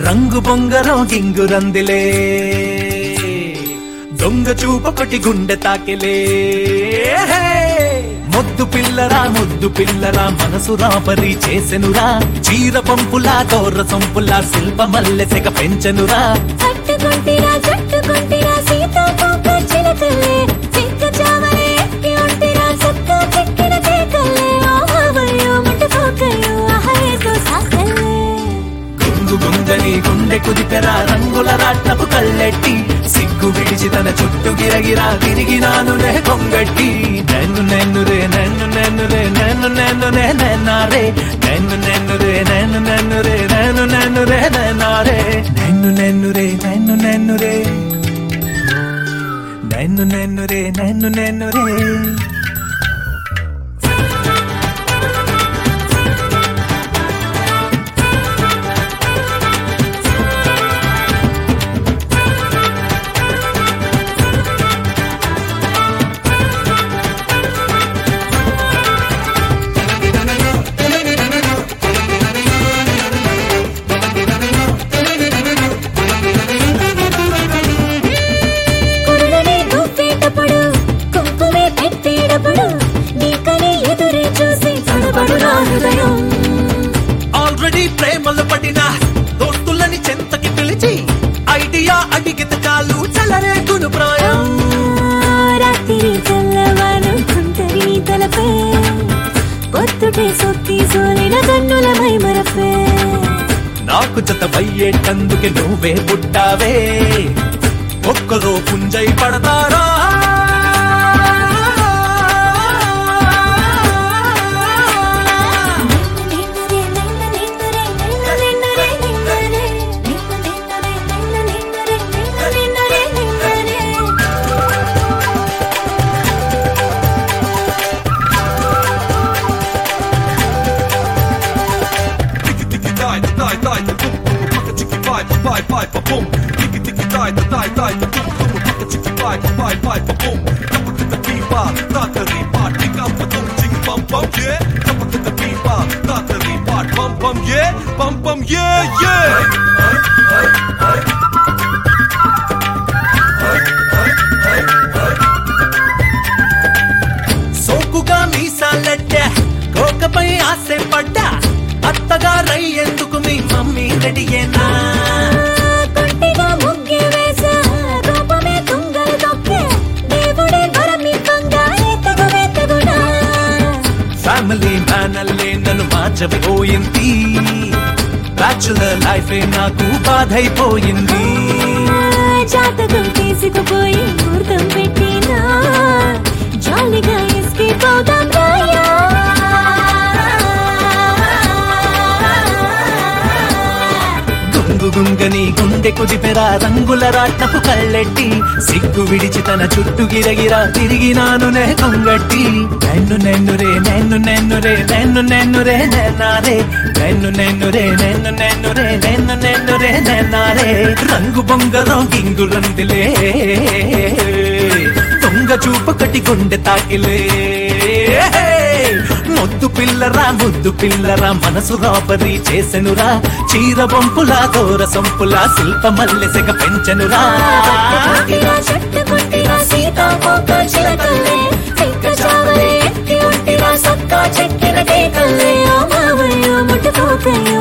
రంగు బొంగరం గింగురందిలే దొంగ చూపొకటి గుండె తాకిలే ముద్దు పిల్లరా మనసు రాపరి చేసెనురా చీర పంపులా తోర సొంపులా శిల్ప మల్లె సెగ పెంచెనురా పట్టుకుంటిరా జట్టుకుంటిరా సీతాకోక చిలకలే చిక్క చావలే ఎక్కి ఉంటిరా సక్క చెక్కిన కేకలే ఆహవయ్యో ముట్టుకోకయ్యో ఆహయేతో సాకలే గుంగు గుంగని గుండె కుదిపెరా రంగుల రాట్నపు కళ్ళెట్టి సిగ్గు విడిచి తన చుట్టూ గిరగిరా తిరిగినాను నే కొంగట్టి నన్ను రే నారే నన్ను రే నారే నన్ను రే కురులని గుప్పేటప్పుడు కుంకుమే పెట్టేటప్పుడు నీకని ఎదురే చూసి తడబడు నా హృదయం ఆల్రెడీ ప్రేమలు పడిన దోస్తులని చెంతకి పిలిచి ఐడియా అడిగితే చాలు చలరేగును ప్రాయం రాత్రి చల్లవాను కుంటరి తలపే పొత్తుటే సొత్తి సోలిన కన్నుల మై మరపే నాకు జతమయ్యేటందుకే నువ్వే పుట్టావే ఒక్కరో పుంజై పడతారా సోకుగా మీసాలెట్టా కోకపై ఆశే పడ్డా అత్తగా రై ఎందుకు మీ మమ్మీ రెడీయేనా కొంటిగా ముగ్గే వేసా కోపమే తుంగలు తొక్కే దేవుడే వరమివ్వంగా ఎత్తగునా ఫ్యామిలీ మ్యానల్లే నన్ను మార్చబోయింది బ్యాచులర్ లైఫే నాకు బాధైపోయింది జాతకం తీసుకుపోయి ముహూర్తం పెట్టినా జాలిగా ఎస్కేప్ అవుదాం రాయా గుంగని గుండె కుదిపెరా రంగుల రాట్నపు కళ్ళెట్టి సిగ్గు విడిచి తన చుట్టూ గిరగిరా తిరిగినాను నే కొంగట్టి నన్ను రే నారే నారే రంగు బొంగరం గింగురందిలే దొంగ చూపొకటి గుండె తాకిలే ముద్దు పిల్లరా మనసు రాబరి చేసెనురా చీర బొంపులా తోర సొంపులా శిల్ప మల్లె సెగ పెంచెనురా చెట్టుకుంటిరా సీతాకోక చిలకల్లే చిక్క చావలే ఎక్కి ఉంటిరా సక్క చెక్కిన కేకల్లే ఓ మావయ్యో ముట్టుకోకయ్యో